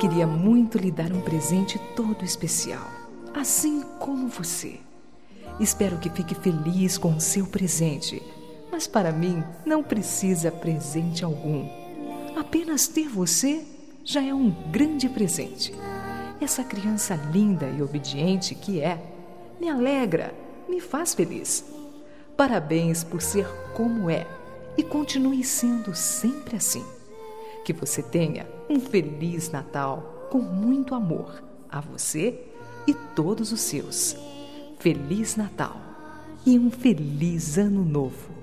queria muito lhe dar um presente todo especial, assim como você. Espero que fique feliz com o seu presente, mas para mim não precisa presente algum. Apenas ter você já é um grande presente. Essa criança linda e obediente que é, me alegra, me faz feliz. Parabéns por ser como é e continue sendo sempre assim. Que você tenha um feliz Natal com muito amor a você e todos os seus. Feliz Natal e um feliz Ano Novo.